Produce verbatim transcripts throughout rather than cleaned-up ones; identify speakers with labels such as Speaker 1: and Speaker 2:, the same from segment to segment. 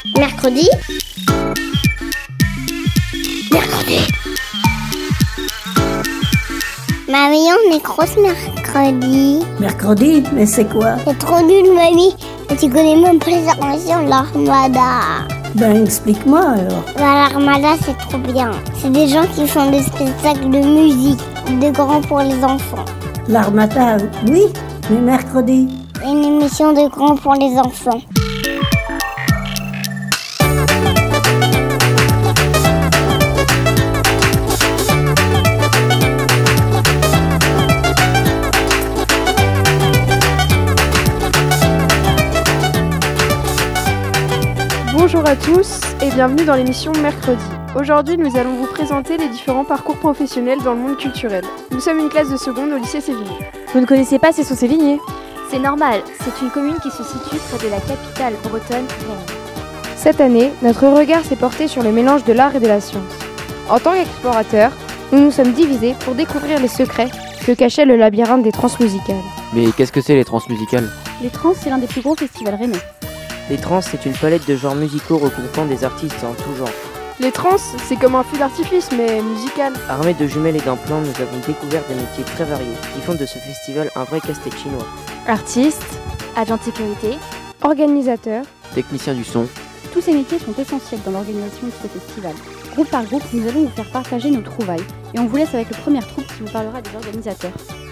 Speaker 1: Mercredi. Mercredi. Mamie, on est grosse mercredi.
Speaker 2: Mercredi? Mais c'est quoi?
Speaker 1: C'est trop nul, mamie. Tu connais même pas les inventions de l'Armada.
Speaker 2: Ben, explique-moi alors.
Speaker 1: Bah, l'Armada, c'est trop bien. C'est des gens qui font des spectacles de musique, de grands pour les enfants.
Speaker 2: L'Armada, oui, mais mercredi?
Speaker 1: Une émission de grands pour les enfants.
Speaker 3: Bonjour à tous et bienvenue dans l'émission Mercredi. Aujourd'hui, nous allons vous présenter les différents parcours professionnels dans le monde culturel. Nous sommes une classe de seconde au lycée Sévigné.
Speaker 4: Vous ne connaissez pas Cesson Sévigné?
Speaker 5: C'est normal, c'est une commune qui se situe près de la capitale bretonne, Rennes.
Speaker 3: Cette année, notre regard s'est porté sur le mélange de l'art et de la science. En tant qu'explorateurs, nous nous sommes divisés pour découvrir les secrets que cachait le labyrinthe des transmusicales.
Speaker 6: Mais qu'est-ce que c'est les transmusicales?
Speaker 5: Les trans, c'est l'un des plus gros festivals rennais.
Speaker 6: Les trans, c'est une palette de genres musicaux regroupant des artistes en tout genre.
Speaker 3: Les trans, c'est comme un feu d'artifice, mais musical.
Speaker 6: Armés de jumelles et d'implants, nous avons découvert des métiers très variés qui font de ce festival un vrai casse-tête chinois.
Speaker 5: Artistes, agents de sécurité,
Speaker 3: organisateurs,
Speaker 6: techniciens du son.
Speaker 5: Tous ces métiers sont essentiels dans l'organisation de ce festival. Groupe par groupe, nous allons vous faire partager nos trouvailles. Et on vous laisse avec le premier troupe qui vous parlera des organisateurs.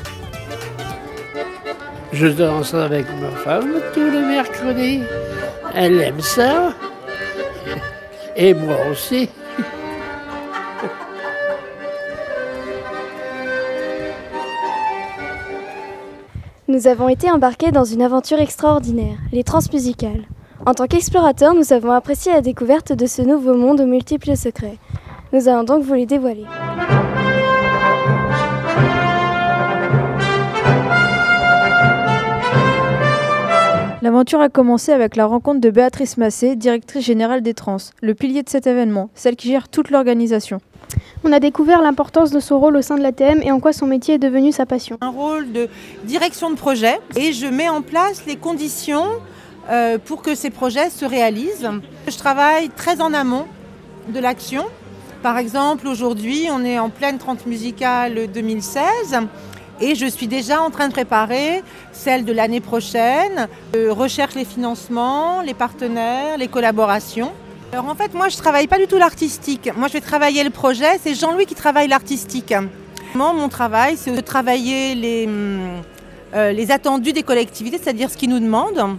Speaker 7: Je danse avec ma femme tous les mercredis. Elle aime ça. Et moi aussi.
Speaker 4: Nous avons été embarqués dans une aventure extraordinaire, les transmusicales. En tant qu'explorateurs, nous avons apprécié la découverte de ce nouveau monde aux multiples secrets. Nous allons donc vous les dévoiler.
Speaker 8: L'aventure a commencé avec la rencontre de Béatrice Massé, directrice générale des Trans, le pilier de cet événement, celle qui gère toute l'organisation.
Speaker 3: On a découvert l'importance de son rôle au sein de l'A T M et en quoi son métier est devenu sa passion.
Speaker 9: Un rôle de direction de projet et je mets en place les conditions euh, pour que ces projets se réalisent. Je travaille très en amont de l'action. Par exemple, aujourd'hui, on est en pleine transmusicale deux mille seize. Et je suis déjà en train de préparer celle de l'année prochaine. Je recherche les financements, les partenaires, les collaborations. Alors en fait, moi, je ne travaille pas du tout l'artistique. Moi, je vais travailler le projet. C'est Jean-Louis qui travaille l'artistique. Mon travail, c'est de travailler les, euh, les attendus des collectivités, c'est-à-dire ce qu'ils nous demandent,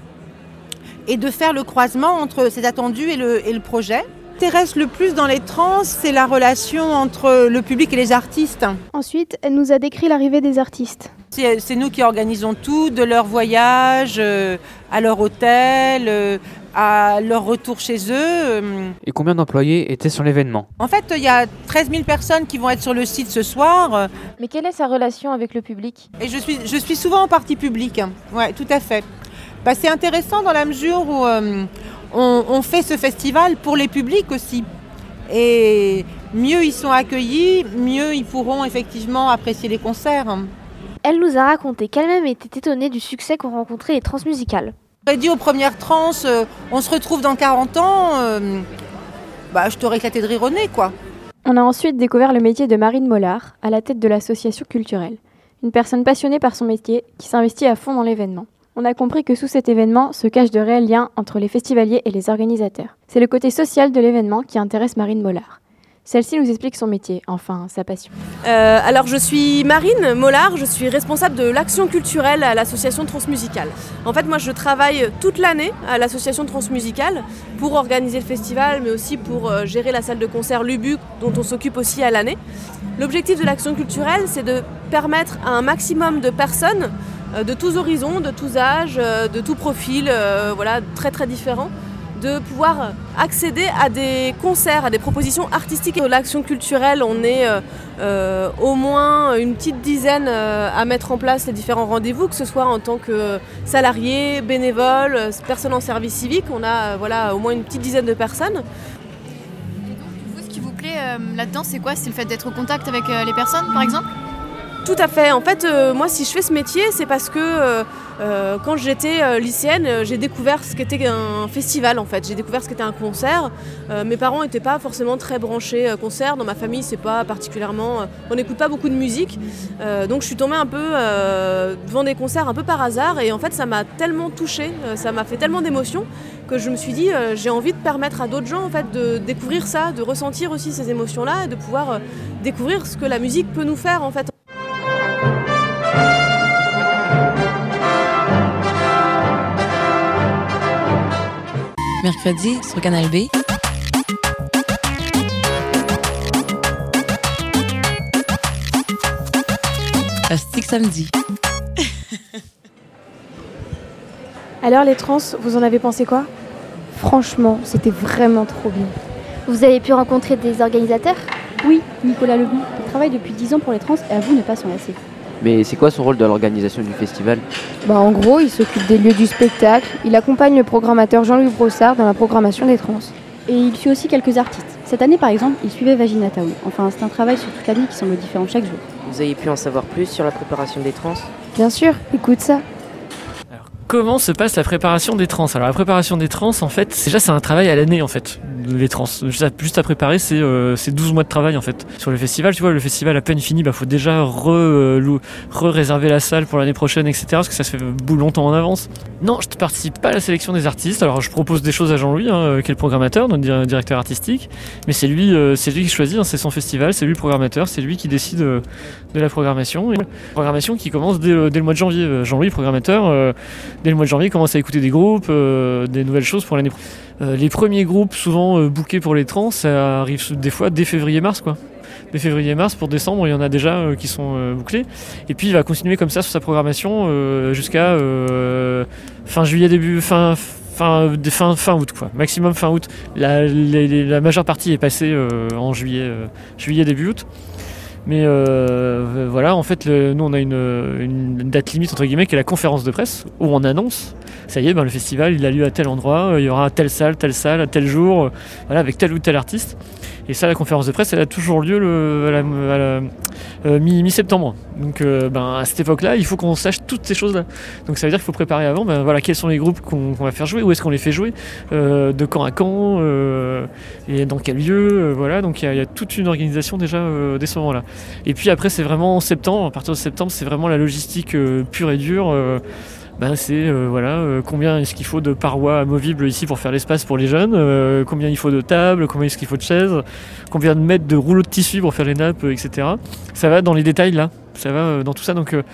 Speaker 9: et de faire le croisement entre ces attendus et le, et le projet. Ce qui m'intéresse le plus dans les trans, c'est la relation entre le public et les artistes.
Speaker 3: Ensuite, elle nous a décrit l'arrivée des artistes.
Speaker 9: C'est, c'est nous qui organisons tout, de leur voyage euh, à leur hôtel, euh, à leur retour chez eux.
Speaker 6: Et combien d'employés étaient sur l'événement?
Speaker 9: En fait, il y a treize mille personnes qui vont être sur le site ce soir.
Speaker 4: Mais quelle est sa relation avec le public?
Speaker 9: Et je suis, je suis souvent en partie publique. Oui, tout à fait. Bah, c'est intéressant dans la mesure où... Euh, On, on fait ce festival pour les publics aussi. Et mieux ils sont accueillis, mieux ils pourront effectivement apprécier les concerts.
Speaker 4: Elle nous a raconté qu'elle-même était étonnée du succès qu'ont rencontré les transmusicales.
Speaker 9: J'aurais dit aux premières trans, euh, on se retrouve dans quarante ans, euh, bah, je t'aurais éclaté de rire au nez, quoi.
Speaker 4: On a ensuite découvert le métier de Marine Mollard, à la tête de l'association culturelle. Une personne passionnée par son métier, qui s'investit à fond dans l'événement. On a compris que sous cet événement se cachent de réels liens entre les festivaliers et les organisateurs. C'est le côté social de l'événement qui intéresse Marine Mollard. Celle-ci nous explique son métier, enfin sa passion.
Speaker 10: Euh, alors je suis Marine Mollard, je suis responsable de l'action culturelle à l'association Transmusicale. En fait moi je travaille toute l'année à l'association Transmusicale pour organiser le festival mais aussi pour euh, gérer la salle de concert Lubu dont on s'occupe aussi à l'année. L'objectif de l'action culturelle c'est de permettre à un maximum de personnes de tous horizons, de tous âges, de tous profils, euh, voilà, très très différents, de pouvoir accéder à des concerts, à des propositions artistiques. L'action culturelle, on est euh, euh, au moins une petite dizaine euh, à mettre en place les différents rendez-vous, que ce soit en tant que salarié, bénévole, personne en service civique, on a euh, voilà, au moins une petite dizaine de personnes.
Speaker 11: Et donc, vous, ce qui vous plaît euh, là-dedans, c'est quoi? C'est le fait d'être au contact avec euh, les personnes, par exemple?
Speaker 10: Tout à fait. En fait, euh, moi, si je fais ce métier, c'est parce que euh, euh, quand j'étais euh, lycéenne, euh, j'ai découvert ce qu'était un festival. En fait, j'ai découvert ce qu'était un concert. Euh, mes parents n'étaient pas forcément très branchés euh, concert. Dans ma famille, c'est pas particulièrement. Euh, on n'écoute pas beaucoup de musique, euh, donc je suis tombée un peu euh, devant des concerts un peu par hasard. Et en fait, ça m'a tellement touchée, euh, ça m'a fait tellement d'émotions que je me suis dit, euh, j'ai envie de permettre à d'autres gens en fait de découvrir ça, de ressentir aussi ces émotions-là et de pouvoir euh, découvrir ce que la musique peut nous faire en fait.
Speaker 11: Mercredi sur Canal B. Plastique samedi.
Speaker 4: Alors les trans, vous en avez pensé quoi ?
Speaker 3: Franchement, c'était vraiment trop bien.
Speaker 1: Vous avez pu rencontrer des organisateurs ?
Speaker 5: Oui, Nicolas Lebon, il travaille depuis dix ans pour les trans et avoue ne pas s'en lasser.
Speaker 6: Mais c'est quoi son rôle dans l'organisation du festival ?
Speaker 3: Bah en gros, il s'occupe des lieux du spectacle, il accompagne le programmateur Jean-Louis Brossard dans la programmation des trans.
Speaker 5: Et il suit aussi quelques artistes. Cette année par exemple, il suivait Vagina Town. Enfin, c'est un travail sur toute l'année qui semble différent chaque jour.
Speaker 6: Vous avez pu en savoir plus sur la préparation des trans ?
Speaker 3: Bien sûr, écoute ça.
Speaker 12: Comment se passe la préparation des trans ? Alors la préparation des trans, en fait, déjà c'est un travail à l'année en fait, les trans. Juste à préparer, c'est euh, douze mois de travail en fait. Sur le festival, tu vois, le festival à peine fini, bah faut déjà re-réserver la salle pour l'année prochaine, et cetera. Parce que ça se fait longtemps en avance. Non, je ne participe pas à la sélection des artistes. Alors je propose des choses à Jean-Louis, hein, qui est le programmateur, notre directeur artistique. Mais c'est lui, euh, c'est lui qui choisit, hein, c'est son festival, c'est lui le programmateur, c'est lui qui décide euh, de la programmation. Et la programmation qui commence dès, dès le mois de janvier. Jean-Louis, programmateur, euh, dès le mois de janvier, commence à écouter des groupes, euh, des nouvelles choses pour l'année prochaine. Euh, les premiers groupes, souvent euh, bookés pour les trans, ça arrive des fois dès février-mars, quoi. Dès février-mars, pour décembre, il y en a déjà euh, qui sont euh, bouclés. Et puis il va continuer comme ça sur sa programmation euh, jusqu'à euh, fin juillet, début, fin, fin, fin, fin août, quoi. Maximum fin août. La, les, les, la majeure partie est passée euh, en juillet, euh, juillet, début août. Mais euh, voilà, en fait, le, nous on a une, une date limite entre guillemets qui est la conférence de presse où on annonce, ça y est, ben, le festival il a lieu à tel endroit, il y aura telle salle, telle salle, à tel jour, euh, voilà, avec tel ou tel artiste. Et ça, la conférence de presse, elle a toujours lieu le, à la, à la euh, mi, mi-septembre. Donc euh, ben, à cette époque-là, il faut qu'on sache toutes ces choses-là. Donc ça veut dire qu'il faut préparer avant, ben, voilà, quels sont les groupes qu'on, qu'on va faire jouer, où est-ce qu'on les fait jouer, euh, de quand à quand, euh, et dans quel lieu, euh, voilà. Donc il y, y a toute une organisation déjà euh, dès ce moment-là. Et puis après, c'est vraiment en septembre, à partir de septembre, c'est vraiment la logistique euh, pure et dure. Euh, Ben c'est euh, voilà euh, combien est-ce qu'il faut de parois amovibles ici pour faire l'espace pour les jeunes, euh, combien il faut de tables, combien est-ce qu'il faut de chaises, combien de mètres de rouleaux de tissu pour faire les nappes, euh, et cetera. Ça va dans les détails là, ça va euh, dans tout ça. Donc euh,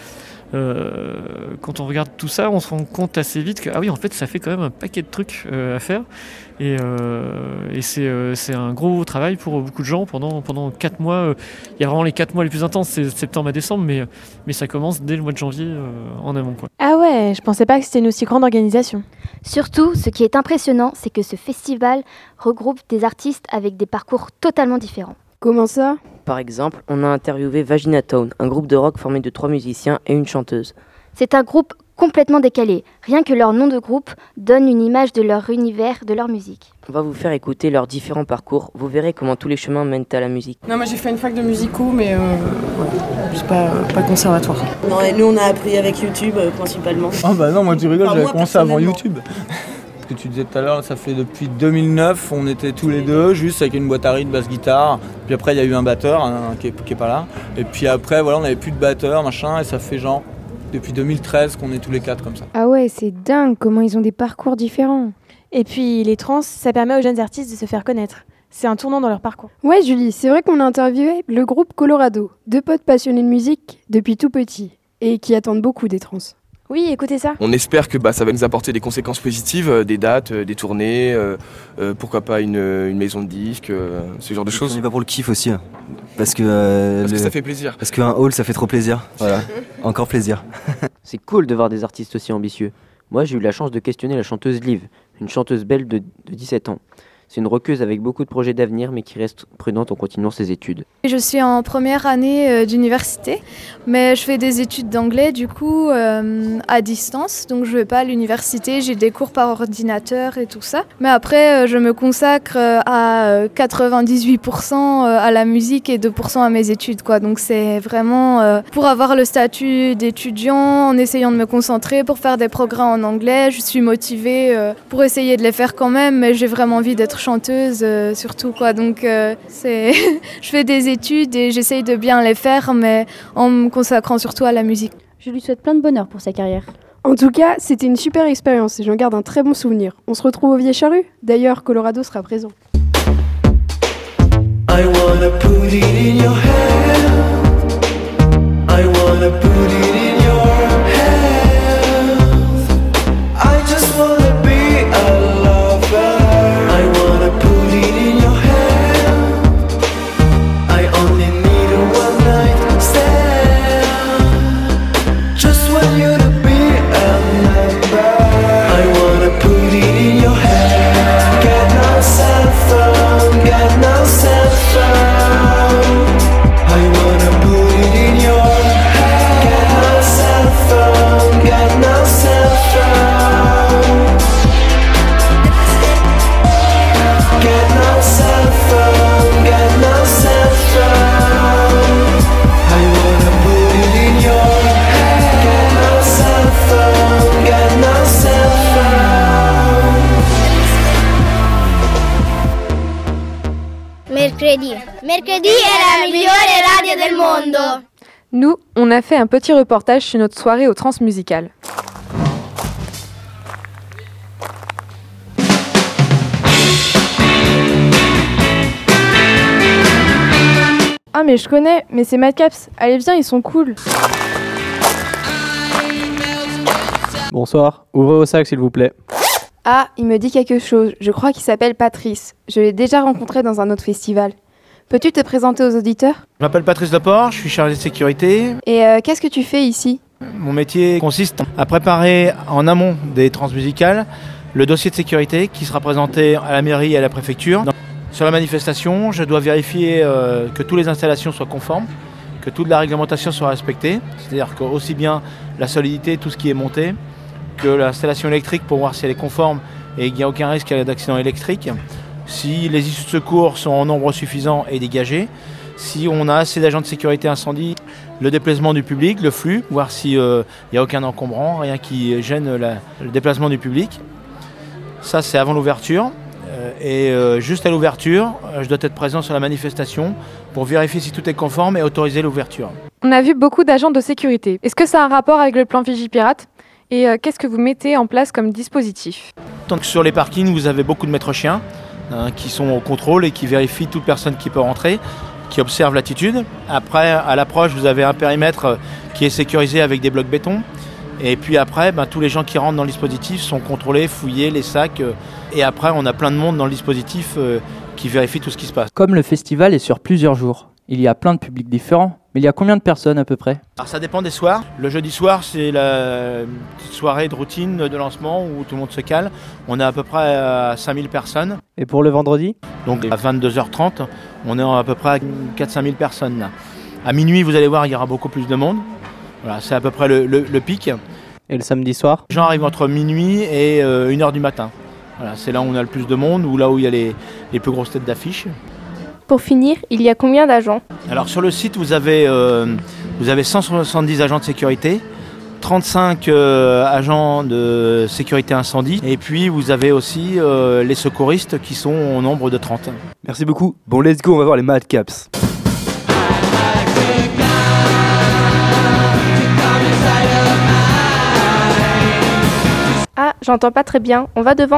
Speaker 12: euh, quand on regarde tout ça, on se rend compte assez vite que ah oui en fait ça fait quand même un paquet de trucs euh, à faire et, euh, et c'est, euh, c'est un gros travail pour beaucoup de gens pendant pendant quatre mois. Euh, il y a vraiment les quatre mois les plus intenses, c'est septembre à décembre, mais mais ça commence dès le mois de janvier euh, en amont, quoi.
Speaker 4: Ah ouais, je pensais pas que c'était une aussi grande organisation.
Speaker 13: Surtout, ce qui est impressionnant, c'est que ce festival regroupe des artistes avec des parcours totalement différents.
Speaker 3: Comment ça ?
Speaker 6: Par exemple, on a interviewé Vagina Town, un groupe de rock formé de trois musiciens et une chanteuse.
Speaker 13: C'est un groupe complètement décalé. Rien que leur nom de groupe donne une image de leur univers, de leur musique.
Speaker 6: On va vous faire écouter leurs différents parcours. Vous verrez comment tous les chemins mènent à la musique.
Speaker 14: Non, moi j'ai fait une fac de musico, mais euh, ouais, c'est pas, pas conservatoire.
Speaker 15: Non, et nous on a appris avec YouTube euh, principalement.
Speaker 16: Ah bah non, moi tu rigoles,
Speaker 15: enfin,
Speaker 16: j'avais
Speaker 15: moi,
Speaker 16: commencé avant YouTube. Ce que tu disais tout à l'heure, ça fait depuis deux mille neuf, on était tous les deux, juste avec une boîte à rythme, basse-guitare. Puis après il y a eu un batteur hein, qui, est, qui est pas là. Et puis après voilà, on n'avait plus de batteur, machin, et ça fait genre depuis deux mille treize qu'on est tous les quatre comme ça.
Speaker 3: Ah ouais, c'est dingue comment ils ont des parcours différents.
Speaker 4: Et puis les trans, ça permet aux jeunes artistes de se faire connaître. C'est un tournant dans leur parcours.
Speaker 3: Ouais Julie, c'est vrai qu'on a interviewé le groupe Colorado, deux potes passionnés de musique depuis tout petit et qui attendent beaucoup des trans.
Speaker 4: Oui, écoutez ça.
Speaker 17: On espère que bah, ça va nous apporter des conséquences positives, euh, des dates, euh, des tournées, euh, euh, pourquoi pas une, une maison de disques, euh, ce genre de choses.
Speaker 18: On y va pour le kiff aussi, hein. parce que euh,
Speaker 17: parce
Speaker 18: le...
Speaker 17: que ça fait plaisir.
Speaker 18: Parce qu'un hall ça fait trop plaisir. Voilà, encore plaisir.
Speaker 6: C'est cool de voir des artistes aussi ambitieux. Moi, j'ai eu la chance de questionner la chanteuse Liv, une chanteuse belge de, de dix-sept ans. C'est une roqueuse avec beaucoup de projets d'avenir, mais qui reste prudente en continuant ses études.
Speaker 19: Je suis en première année euh, d'université, mais je fais des études d'anglais du coup euh, à distance, donc je ne vais pas à l'université, j'ai des cours par ordinateur et tout ça. Mais après, euh, je me consacre euh, à quatre-vingt-dix-huit pour cent à la musique et deux pour cent à mes études, quoi. Donc c'est vraiment euh, pour avoir le statut d'étudiant, en essayant de me concentrer, pour faire des progrès en anglais. Je suis motivée euh, pour essayer de les faire quand même, mais j'ai vraiment envie d'être chanteuse euh, surtout, quoi. Donc euh, c'est je fais des études et j'essaye de bien les faire, mais en me consacrant surtout à la musique.
Speaker 5: Je lui souhaite plein de bonheur pour sa carrière.
Speaker 3: En tout cas, c'était une super expérience et j'en garde un très bon souvenir. On se retrouve au Vieille Charrue. D'ailleurs, Colorado sera présent.
Speaker 20: I wanna put it in your hand. I wanna put it in your hands. I just wanna be a lover. I wanna put it in your hand. I only need a one night stand. Just want you to be a number. I wanna put it in your hand. Got no cell phone, got no cell phone. I wanna put it in your hand. Got no cell phone, got no cell phone. Got no cell phone, got no cell phone. I wanna put it in your hand. Got no cell phone, got no cell phone.
Speaker 1: Mercredi. Mercredi è la migliore radio del mondo.
Speaker 4: Nous, on a fait un petit reportage sur notre soirée au Transmusical.
Speaker 3: Ah mais je connais, mais c'est Madcaps. Allez viens, ils sont cool.
Speaker 21: Bonsoir, ouvrez vos sacs s'il vous plaît.
Speaker 3: Ah, il me dit quelque chose. Je crois qu'il s'appelle Patrice. Je l'ai déjà rencontré dans un autre festival. Peux-tu te présenter aux auditeurs ?
Speaker 22: Je m'appelle Patrice Leport, je suis chargé de sécurité.
Speaker 3: Et euh, qu'est-ce que tu fais ici ?
Speaker 22: Mon métier consiste à préparer en amont des transmusicales le dossier de sécurité qui sera présenté à la mairie et à la préfecture. Sur la manifestation, je dois vérifier euh, que toutes les installations soient conformes, que toute la réglementation soit respectée, c'est-à-dire que aussi bien la solidité, tout ce qui est monté, que l'installation électrique pour voir si elle est conforme et qu'il n'y a aucun risque d'accident électrique, si les issues de secours sont en nombre suffisant et dégagées, si on a assez d'agents de sécurité incendie, le déplacement du public, le flux, voir s'il euh, n'y a aucun encombrant, rien qui gêne la, le déplacement du public. Ça, c'est avant l'ouverture. Euh, et euh, juste à l'ouverture, euh, je dois être présent sur la manifestation pour vérifier si tout est conforme et autoriser l'ouverture.
Speaker 4: On a vu beaucoup d'agents de sécurité. Est-ce que ça a un rapport avec le plan Vigipirate ? Et euh, qu'est-ce que vous mettez en place comme dispositif ?
Speaker 22: Donc, sur les parkings, vous avez beaucoup de maîtres chiens hein, qui sont au contrôle et qui vérifient toute personne qui peut rentrer, qui observe l'attitude. Après, à l'approche, vous avez un périmètre qui est sécurisé avec des blocs béton. Et puis après, ben, tous les gens qui rentrent dans le dispositif sont contrôlés, fouillés, les sacs. Euh, et après, on a plein de monde dans le dispositif euh, qui vérifie tout ce qui se passe.
Speaker 21: Comme le festival est sur plusieurs jours, il y a plein de publics différents. Mais il y a combien de personnes à peu près ?
Speaker 22: Alors ça dépend des soirs. Le jeudi soir, c'est la soirée de routine de lancement où tout le monde se cale. On est à peu près à cinq mille personnes.
Speaker 21: Et pour le vendredi ?
Speaker 22: Donc à vingt-deux heures trente, on est à peu près à quatre à cinq mille personnes là. À minuit, vous allez voir, il y aura beaucoup plus de monde. Voilà, c'est à peu près le, le, le pic.
Speaker 21: Et le samedi soir ?
Speaker 22: Les gens arrivent entre minuit et euh, une heure du matin. Voilà, c'est là où on a le plus de monde, ou là où il y a les, les plus grosses têtes d'affiche.
Speaker 3: Pour finir, il y a combien d'agents ?
Speaker 22: Alors sur le site, vous avez, euh, vous avez cent soixante-dix agents de sécurité, trente-cinq euh, agents de sécurité incendie, et puis vous avez aussi euh, les secouristes qui sont au nombre de trente.
Speaker 18: Merci beaucoup. Bon, let's go, on va voir les Madcaps.
Speaker 3: Ah, j'entends pas très bien. On va devant ?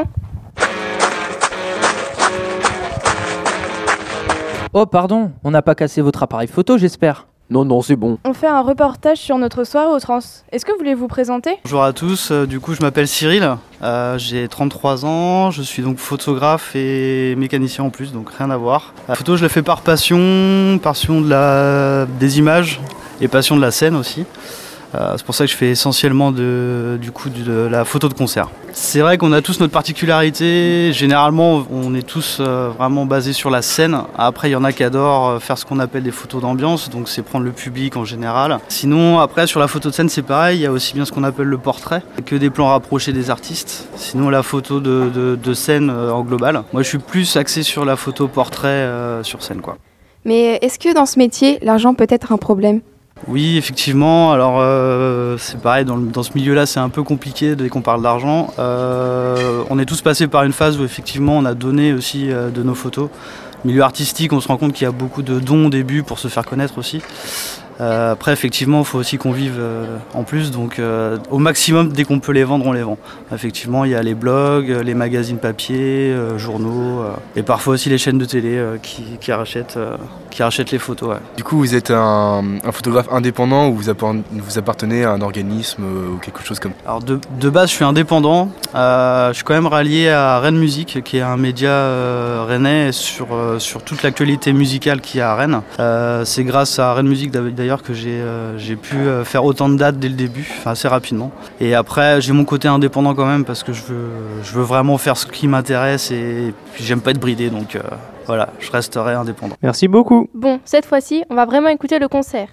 Speaker 21: Oh pardon, on n'a pas cassé votre appareil photo j'espère ?
Speaker 6: Non, non, c'est bon.
Speaker 3: On fait un reportage sur notre soirée au Trans. Est-ce que vous voulez vous présenter ?
Speaker 23: Bonjour à tous, euh, du coup je m'appelle Cyril, euh, j'ai trente-trois ans, je suis donc photographe et mécanicien en plus, donc rien à voir. La photo je la fais par passion, passion de la... des images et passion de la scène aussi. Euh, c'est pour ça que je fais essentiellement de, du coup, de la photo de concert. C'est vrai qu'on a tous notre particularité. Généralement, on est tous euh, vraiment basés sur la scène. Après, il y en a qui adorent faire ce qu'on appelle des photos d'ambiance, donc c'est prendre le public en général. Sinon, après, sur la photo de scène, c'est pareil. Il y a aussi bien ce qu'on appelle le portrait, que des plans rapprochés des artistes. Sinon, la photo de, de, de scène euh, en global. Moi, je suis plus axé sur la photo portrait euh, sur scène, quoi.
Speaker 3: Mais est-ce que dans ce métier, l'argent peut être un problème ?
Speaker 23: Oui, effectivement. Alors, euh, c'est pareil, dans, le, dans ce milieu-là, c'est un peu compliqué dès qu'on parle d'argent. Euh, on est tous passés par une phase où, effectivement, on a donné aussi euh, de nos photos. Milieu artistique, on se rend compte qu'il y a beaucoup de dons au début pour se faire connaître aussi. Euh, après, effectivement, il faut aussi qu'on vive euh, en plus, donc euh, au maximum, dès qu'on peut les vendre, on les vend. Effectivement, il y a les blogs, les magazines papier, euh, journaux, euh, et parfois aussi les chaînes de télé euh, qui, qui, rachètent, euh, qui rachètent les photos. Ouais.
Speaker 17: Du coup, vous êtes un, un photographe indépendant ou vous, appart- vous appartenez à un organisme euh, ou quelque chose comme ça ?
Speaker 23: Alors de, de base, je suis indépendant. Euh, je suis quand même rallié à Rennes Musique, qui est un média euh, rennais sur, euh, sur toute l'actualité musicale qu'il y a à Rennes. Euh, c'est grâce à Rennes Musique d'ailleurs que j'ai, euh, j'ai pu euh, faire autant de dates dès le début, enfin assez rapidement. Et après, j'ai mon côté indépendant quand même parce que je veux, je veux vraiment faire ce qui m'intéresse et puis j'aime pas être bridé, donc euh, voilà, je resterai indépendant.
Speaker 21: Merci beaucoup.
Speaker 4: Bon, cette fois-ci, on va vraiment écouter le concert.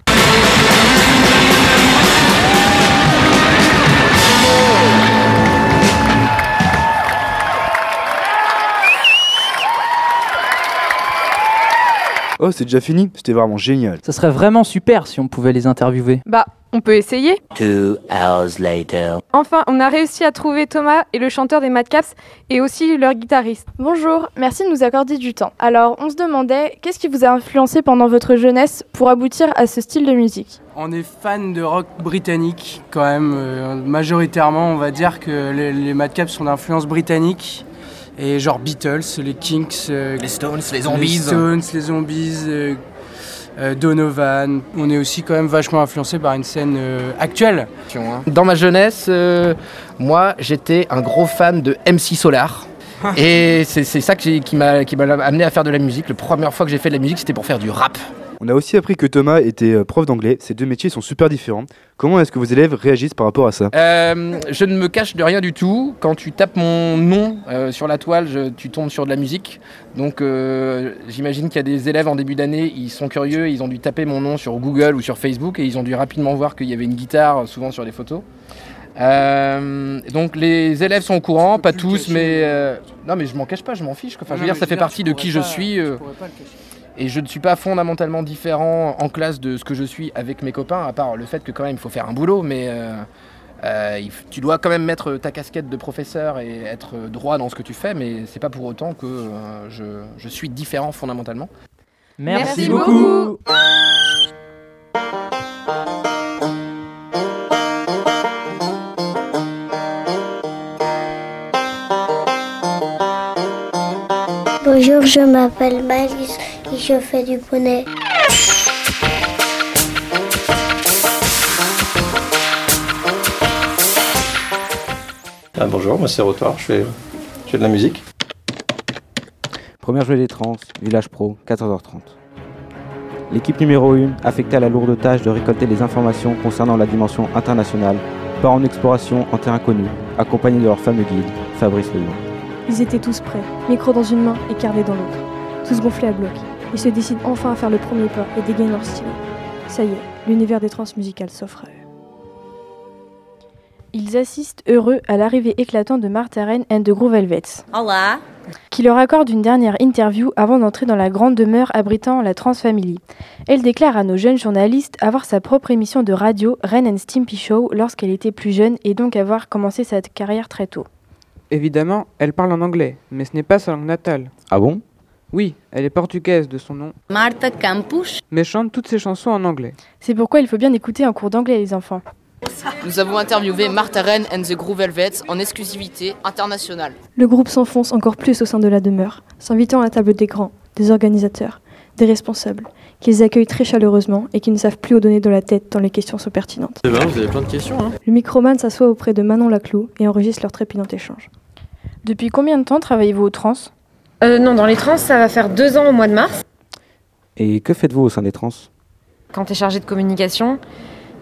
Speaker 18: Oh, c'est déjà fini? C'était vraiment génial.
Speaker 21: Ça serait vraiment super si on pouvait les interviewer.
Speaker 3: Bah, on peut essayer.
Speaker 2: Two hours later.
Speaker 3: Enfin, on a réussi à trouver Thomas et le chanteur des Madcaps et aussi leur guitariste.
Speaker 4: Bonjour, merci de nous accorder du temps. Alors, on se demandait, qu'est-ce qui vous a influencé pendant votre jeunesse pour aboutir à ce style de musique ?
Speaker 7: On est fan de rock britannique quand même. Euh, majoritairement, on va dire que les, les Madcaps sont d'influence britannique. Et genre Beatles, les Kinks, euh,
Speaker 2: les Stones, les Zombies,
Speaker 7: les Stones, les Zombies, euh, euh, Donovan. On est aussi quand même vachement influencé par une scène euh, actuelle.
Speaker 8: Dans ma jeunesse, euh, moi j'étais un gros fan de M C Solar. Et c'est, c'est ça que j'ai, qui, m'a, qui m'a amené à faire de la musique. La première fois que j'ai fait de la musique, c'était pour faire du rap.
Speaker 18: On a aussi appris que Thomas était prof d'anglais. Ces deux métiers sont super différents. Comment est-ce que vos élèves réagissent par rapport à ça ?
Speaker 8: euh, Je ne me cache de rien du tout. Quand tu tapes mon nom euh, sur la toile, je, tu tombes sur de la musique. Donc euh, j'imagine qu'il y a des élèves en début d'année, ils sont curieux, ils ont dû taper mon nom sur Google ou sur Facebook et ils ont dû rapidement voir qu'il y avait une guitare souvent sur les photos. Euh, donc les élèves sont au courant, pas tous, mais euh, non mais je m'en cache pas, je m'en fiche. Enfin, je veux dire, ça fait partie de qui je suis. Euh, Et je ne suis pas fondamentalement différent en classe de ce que je suis avec mes copains, à part le fait que quand même il faut faire un boulot, mais euh, euh, il f- tu dois quand même mettre ta casquette de professeur et être droit dans ce que tu fais, mais c'est pas pour autant que euh, je, je suis différent fondamentalement.
Speaker 21: Merci, Merci beaucoup.
Speaker 1: Bonjour, je m'appelle Malice et je fais du poney.
Speaker 24: Ah, bonjour, moi c'est Rotoire, je fais, je fais de la musique.
Speaker 21: Première journée des trans, Village Pro, quatorze heures trente. L'équipe numéro un, affectée à la lourde tâche de récolter les informations concernant la dimension internationale, part en exploration en terre inconnue, accompagnée de leur fameux guide, Fabrice Leloir.
Speaker 4: Ils étaient tous prêts, micro dans une main et carnet dans l'autre. Tous gonflés à bloc. Ils se décident enfin à faire le premier pas et dégainent leur stylo. Ça y est, l'univers des trans musicales s'offre à eux. Ils assistent heureux à l'arrivée éclatante de Martha Reyn and the Groove Velvets.
Speaker 25: Hola.
Speaker 4: Qui leur accorde une dernière interview avant d'entrer dans la grande demeure abritant la Trans Family. Elle déclare à nos jeunes journalistes avoir sa propre émission de radio, Ren and Stimpy Show, lorsqu'elle était plus jeune et donc avoir commencé sa carrière très tôt.
Speaker 26: Évidemment, elle parle en anglais, mais ce n'est pas sa langue natale.
Speaker 21: Ah bon ?
Speaker 26: Oui, elle est portugaise de son nom.
Speaker 25: Martha Campos.
Speaker 26: Mais chante toutes ses chansons en anglais.
Speaker 4: C'est pourquoi il faut bien écouter en cours d'anglais, les enfants.
Speaker 27: Nous avons interviewé Martha Reyn and the Groove Velvets en exclusivité internationale.
Speaker 4: Le groupe s'enfonce encore plus au sein de la demeure, s'invitant à la table des grands, des organisateurs, des responsables, qu'ils accueillent très chaleureusement et qui ne savent plus où donner de la tête tant les questions sont pertinentes.
Speaker 24: Eh ben, vous avez plein de questions, hein.
Speaker 4: Le microman s'assoit auprès de Manon Laclou et enregistre leur trépidant échange. Depuis combien de temps travaillez-vous aux trans ?
Speaker 3: Euh, non, dans les trans, ça va faire deux ans au mois de mars.
Speaker 21: Et que faites-vous au sein des trans ?
Speaker 3: Quand t'es chargé de communication,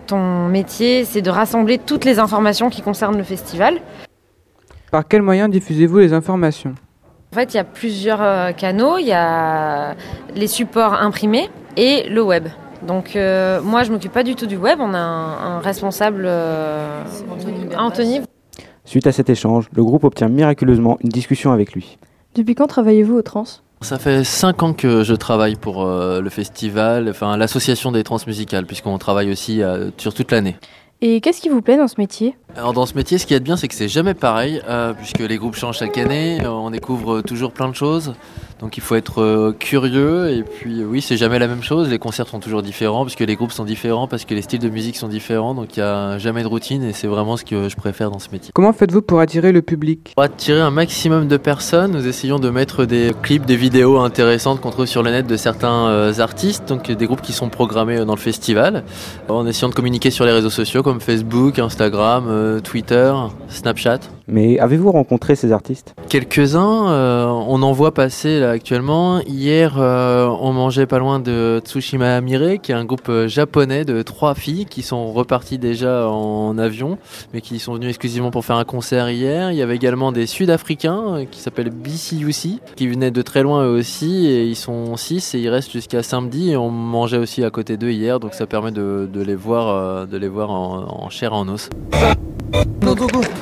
Speaker 9: ton métier, c'est de rassembler toutes les informations qui concernent le festival.
Speaker 26: Par quels moyens diffusez-vous les informations ?
Speaker 9: En fait, il y a plusieurs euh, canaux. Il y a les supports imprimés et le web. Donc euh, moi, je m'occupe pas du tout du web. On a un, un responsable, euh, Anthony.
Speaker 21: Suite à cet échange, le groupe obtient miraculeusement une discussion avec lui.
Speaker 4: Depuis quand travaillez-vous au trans ?
Speaker 10: Ça fait cinq ans que je travaille pour euh, le festival, enfin l'association des transmusicales, puisqu'on travaille aussi euh, sur toute l'année.
Speaker 4: Et qu'est-ce qui vous plaît dans ce métier ?
Speaker 10: Alors dans ce métier, ce qui est bien, c'est que c'est jamais pareil, euh, puisque les groupes changent chaque année, on découvre toujours plein de choses, donc il faut être euh, curieux, et puis oui, c'est jamais la même chose, les concerts sont toujours différents, puisque les groupes sont différents, parce que les styles de musique sont différents, donc il n'y a jamais de routine, et c'est vraiment ce que je préfère dans ce métier.
Speaker 26: Comment faites-vous pour attirer le public ?
Speaker 10: Pour attirer un maximum de personnes, nous essayons de mettre des clips, des vidéos intéressantes qu'on trouve sur le net de certains euh, artistes, donc des groupes qui sont programmés dans le festival, en essayant de communiquer sur les réseaux sociaux comme Facebook, Instagram, euh, Twitter, Snapchat.
Speaker 21: Mais avez-vous rencontré ces artistes ?
Speaker 10: Quelques-uns, euh, on en voit passer là actuellement. Hier, euh, on mangeait pas loin de Tsushima Mire, qui est un groupe japonais de trois filles qui sont reparties déjà en avion, mais qui sont venues exclusivement pour faire un concert hier. Il y avait également des Sud-Africains qui s'appellent B C U C, qui venaient de très loin eux aussi, et ils sont six et ils restent jusqu'à samedi. Et on mangeait aussi à côté d'eux hier, donc ça permet de, de les voir, euh, de les voir en, en chair et en os.
Speaker 20: Go, go, go.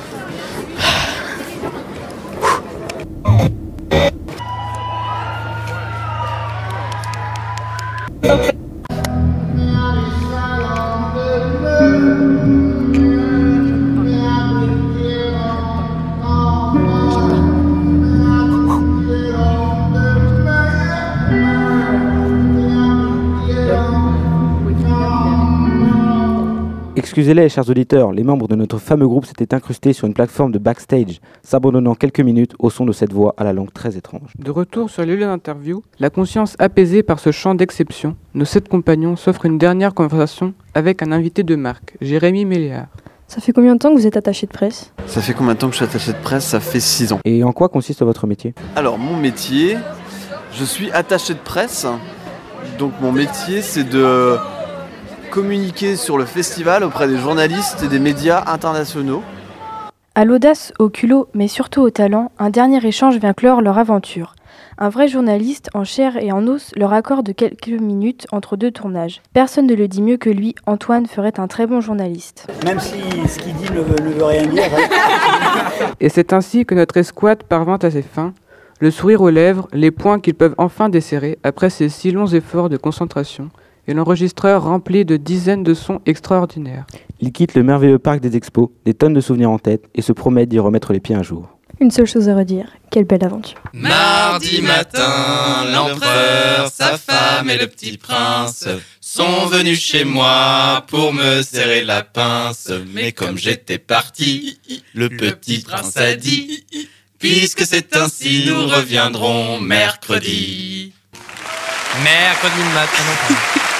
Speaker 21: Excusez-les, chers auditeurs, les membres de notre fameux groupe s'étaient incrustés sur une plateforme de backstage, s'abandonnant quelques minutes au son de cette voix à la langue très étrange.
Speaker 26: De retour sur les lieux d'interview, la conscience apaisée par ce chant d'exception, nos sept compagnons s'offrent une dernière conversation avec un invité de marque, Jérémy Méliard.
Speaker 4: Ça fait combien de temps que vous êtes attaché de presse ?
Speaker 11: Ça fait combien de temps que je suis attaché de presse ? Ça fait six ans.
Speaker 21: Et en quoi consiste votre métier ?
Speaker 11: Alors, mon métier, je suis attaché de presse. Donc, mon métier, c'est de communiquer sur le festival auprès des journalistes et des médias internationaux.
Speaker 4: À l'audace, au culot, mais surtout au talent, un dernier échange vient clore leur aventure. Un vrai journaliste, en chair et en os, leur accorde quelques minutes entre deux tournages. Personne ne le dit mieux que lui, Antoine ferait un très bon journaliste.
Speaker 12: Même si ce qu'il dit ne veut, ne veut rien dire.
Speaker 26: Et c'est ainsi que notre escouade parvint à ses fins, le sourire aux lèvres, les poings qu'ils peuvent enfin desserrer après ces si longs efforts de concentration, et l'enregistreur rempli de dizaines de sons extraordinaires.
Speaker 21: Ils quittent le merveilleux parc des expos, des tonnes de souvenirs en tête, et se promettent d'y remettre les pieds un jour.
Speaker 4: Une seule chose à redire, quelle belle aventure.
Speaker 13: Mardi matin, l'empereur, sa femme et le petit prince sont venus chez moi pour me serrer la pince. Mais comme j'étais parti, le petit prince a dit, puisque c'est ainsi, nous reviendrons mercredi.
Speaker 14: Mercredi matin.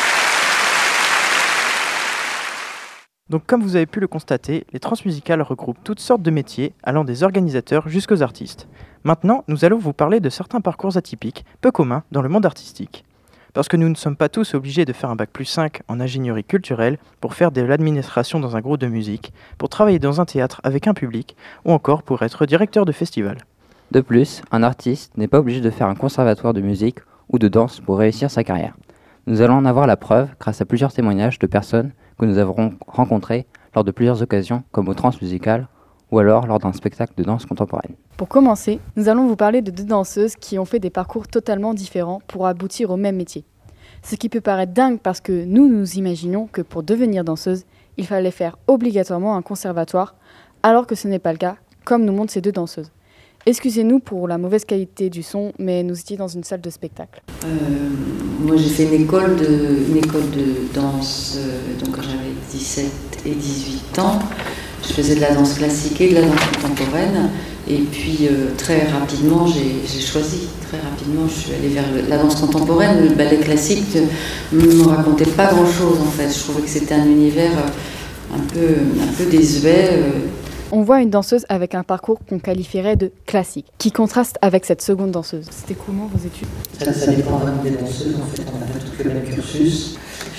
Speaker 25: Donc comme vous avez pu le constater, les transmusicales regroupent toutes sortes de métiers, allant des organisateurs jusqu'aux artistes. Maintenant, nous allons vous parler de certains parcours atypiques, peu communs dans le monde artistique. Parce que nous ne sommes pas tous obligés de faire un bac plus cinq en ingénierie culturelle pour faire de l'administration dans un groupe de musique, pour travailler dans un théâtre avec un public, ou encore pour être directeur de festival.
Speaker 28: De plus, un artiste n'est pas obligé de faire un conservatoire de musique ou de danse pour réussir sa carrière. Nous allons en avoir la preuve grâce à plusieurs témoignages de personnes que nous avons rencontrées lors de plusieurs occasions, comme au Transmusical ou alors lors d'un spectacle de danse contemporaine.
Speaker 5: Pour commencer, nous allons vous parler de deux danseuses qui ont fait des parcours totalement différents pour aboutir au même métier. Ce qui peut paraître dingue parce que nous nous imaginions que pour devenir danseuse, il fallait faire obligatoirement un conservatoire, alors que ce n'est pas le cas, comme nous montrent ces deux danseuses. Excusez-nous pour la mauvaise qualité du son, mais nous étions dans une salle de spectacle.
Speaker 29: Euh, moi, j'ai fait une école de, une école de danse euh, donc quand j'avais dix-sept et dix-huit ans. Je faisais de la danse classique et de la danse contemporaine. Et puis, euh, très rapidement, j'ai, j'ai choisi. Très rapidement, je suis allée vers le, la danse contemporaine. Le ballet classique ne me racontait pas grand-chose, en fait. Je trouvais que c'était un univers un peu, un peu désuet. Euh,
Speaker 5: On voit une danseuse avec un parcours qu'on qualifierait de classique, qui contraste avec cette seconde danseuse. C'était comment vos études ?
Speaker 29: Ça, ça dépend vraiment des danseuses. En fait, on n'a pas tous le même cursus.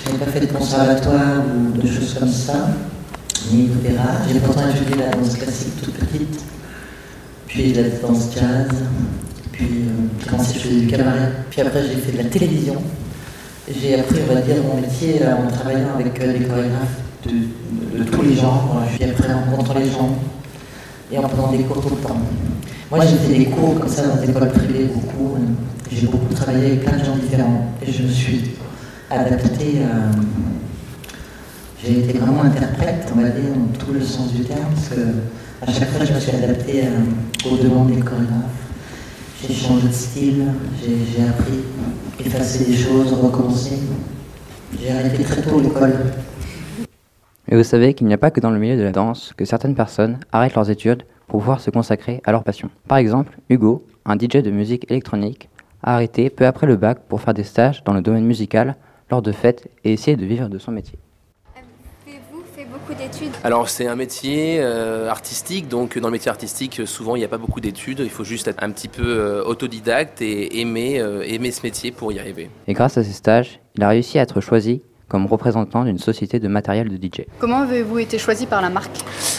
Speaker 29: Je n'ai pas fait de conservatoire ou de choses comme ça, ni d'opéra. J'ai pourtant étudié la danse classique toute petite, puis la danse jazz, puis euh, j'ai commencé, je faisais du cabaret. Puis après, j'ai fait de la télévision. J'ai appris, on va dire, mon métier euh, en travaillant avec euh, des chorégraphes de, de, de tous les genres. Puis après, en rencontrant les gens et en prenant des cours tout le temps. Moi, j'ai fait des cours comme ça dans des écoles privées, beaucoup. J'ai beaucoup travaillé avec plein de gens différents. Et je me suis adaptée à... J'ai été vraiment interprète, on va dire, dans tout le sens du terme, parce que à chaque fois, je me suis adaptée à, aux demandes des chorégraphes. J'ai changé de style, j'ai, j'ai appris, effacé des choses, recommencé. J'ai arrêté très tôt l'école.
Speaker 28: Mais vous savez qu'il n'y a pas que dans le milieu de la danse que certaines personnes arrêtent leurs études pour pouvoir se consacrer à leur passion. Par exemple, Hugo, un D J de musique électronique, a arrêté peu après le bac pour faire des stages dans le domaine musical lors de fêtes et essayer de vivre de son métier.
Speaker 2: Avez-vous fait beaucoup d'études?
Speaker 6: Alors c'est un métier euh, artistique, donc dans le métier artistique, souvent il n'y a pas beaucoup d'études, il faut juste être un petit peu euh, autodidacte et aimer, euh, aimer ce métier pour y arriver.
Speaker 28: Et grâce à ces stages, il a réussi à être choisi comme représentant d'une société de matériel de D J.
Speaker 5: Comment avez-vous été choisi par la marque ?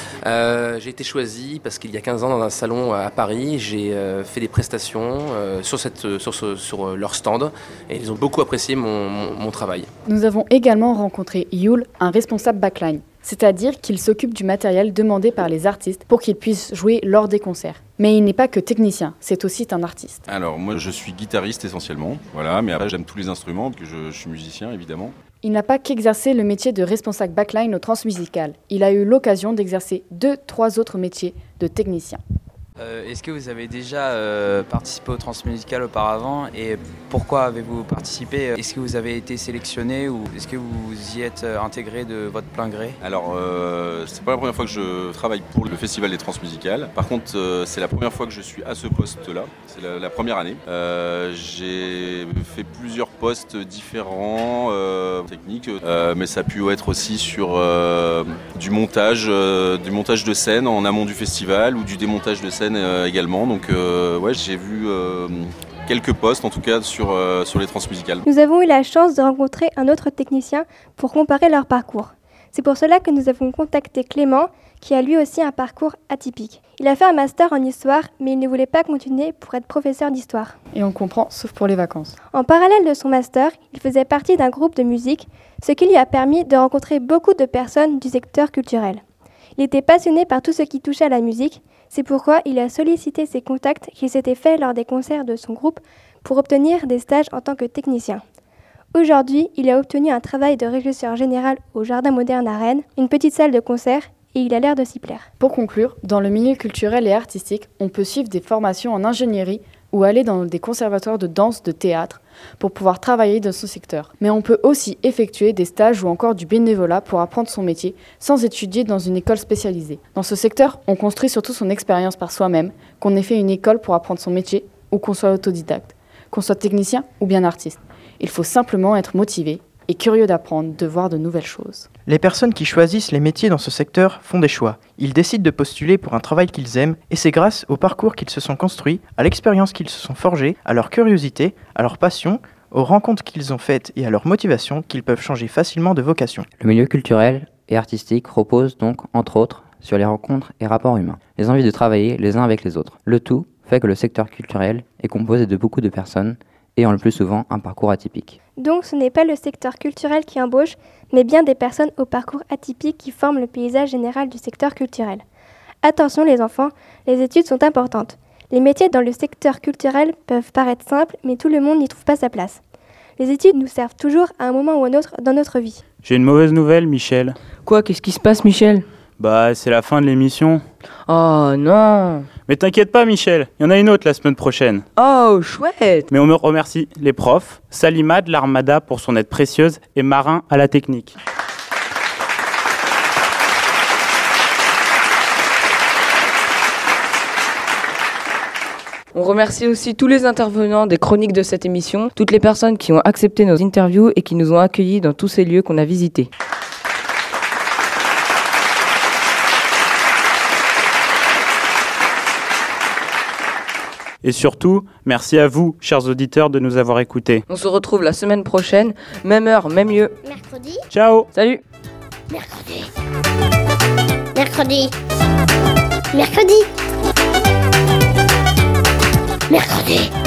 Speaker 6: Euh, j'ai été choisi parce qu'il y a quinze ans dans un salon à Paris, j'ai euh, fait des prestations euh, sur, cette, sur, ce, sur leur stand et ils ont beaucoup apprécié mon, mon, mon travail.
Speaker 5: Nous avons également rencontré Yul, un responsable backline, c'est-à-dire qu'il s'occupe du matériel demandé par les artistes pour qu'ils puissent jouer lors des concerts. Mais il n'est pas que technicien, c'est aussi un artiste.
Speaker 7: Alors moi je suis guitariste essentiellement, voilà, mais après j'aime tous les instruments, parce que je, je suis musicien évidemment.
Speaker 5: Il n'a pas qu'exercé le métier de responsable backline au Transmusical. Il a eu l'occasion d'exercer deux, trois autres métiers de technicien.
Speaker 15: Euh, est-ce que vous avez déjà euh, participé au Transmusical auparavant et pourquoi avez-vous participé? Est-ce que vous avez été sélectionné ou est-ce que vous y êtes intégré de votre plein gré?
Speaker 7: Alors, euh, c'est pas la première fois que je travaille pour le Festival des Transmusicales. Par contre, euh, c'est la première fois que je suis à ce poste-là. C'est la, la première année. Euh, j'ai fait plusieurs postes différents, euh, techniques, euh, mais ça a pu être aussi sur euh, du montage, euh, du montage de scène en amont du festival ou du démontage de scène euh, également. Donc, euh, ouais, j'ai vu euh, quelques postes en tout cas sur, euh, sur les Transmusicales.
Speaker 2: Nous avons eu la chance de rencontrer un autre technicien pour comparer leur parcours. C'est pour cela que nous avons contacté Clément, qui a lui aussi un parcours atypique. Il a fait un master en histoire, mais il ne voulait pas continuer pour être professeur d'histoire.
Speaker 5: Et on comprend, sauf pour les vacances.
Speaker 2: En parallèle de son master, il faisait partie d'un groupe de musique, ce qui lui a permis de rencontrer beaucoup de personnes du secteur culturel. Il était passionné par tout ce qui touchait à la musique, c'est pourquoi il a sollicité ses contacts qu'il s'était faits lors des concerts de son groupe pour obtenir des stages en tant que technicien. Aujourd'hui, il a obtenu un travail de régisseur général au Jardin Moderne à Rennes, une petite salle de concert, et il a l'air de s'y plaire.
Speaker 5: Pour conclure, dans le milieu culturel et artistique, on peut suivre des formations en ingénierie ou aller dans des conservatoires de danse, de théâtre, pour pouvoir travailler dans ce secteur. Mais on peut aussi effectuer des stages ou encore du bénévolat pour apprendre son métier sans étudier dans une école spécialisée. Dans ce secteur, on construit surtout son expérience par soi-même, qu'on ait fait une école pour apprendre son métier ou qu'on soit autodidacte, qu'on soit technicien ou bien artiste. Il faut simplement être motivé et curieux d'apprendre, de voir de nouvelles choses.
Speaker 25: Les personnes qui choisissent les métiers dans ce secteur font des choix. Ils décident de postuler pour un travail qu'ils aiment et c'est grâce au parcours qu'ils se sont construits, à l'expérience qu'ils se sont forgés, à leur curiosité, à leur passion, aux rencontres qu'ils ont faites et à leur motivation qu'ils peuvent changer facilement de vocation.
Speaker 28: Le milieu culturel et artistique repose donc, entre autres, sur les rencontres et rapports humains, les envies de travailler les uns avec les autres. Le tout fait que le secteur culturel est composé de beaucoup de personnes ayant le plus souvent un parcours atypique.
Speaker 2: Donc ce n'est pas le secteur culturel qui embauche, mais bien des personnes au parcours atypique qui forment le paysage général du secteur culturel. Attention les enfants, les études sont importantes. Les métiers dans le secteur culturel peuvent paraître simples, mais tout le monde n'y trouve pas sa place. Les études nous servent toujours à un moment ou à un autre dans notre vie.
Speaker 16: J'ai une mauvaise nouvelle, Michel.
Speaker 17: Quoi, qu'est-ce qui se passe, Michel ?
Speaker 16: Bah, c'est la fin de l'émission.
Speaker 17: Oh non.
Speaker 16: Mais t'inquiète pas, Michel, il y en a une autre la semaine prochaine.
Speaker 17: Oh, chouette.
Speaker 16: Mais on me remercie les profs, Salima de l'Armada pour son aide précieuse et Marin à la technique.
Speaker 17: On remercie aussi tous les intervenants des chroniques de cette émission, toutes les personnes qui ont accepté nos interviews et qui nous ont accueillis dans tous ces lieux qu'on a visités.
Speaker 16: Et surtout, merci à vous, chers auditeurs, de nous avoir écoutés.
Speaker 17: On se retrouve la semaine prochaine, même heure, même lieu.
Speaker 1: Mercredi.
Speaker 16: Ciao.
Speaker 17: Salut.
Speaker 1: Mercredi. Mercredi. Mercredi. Mercredi.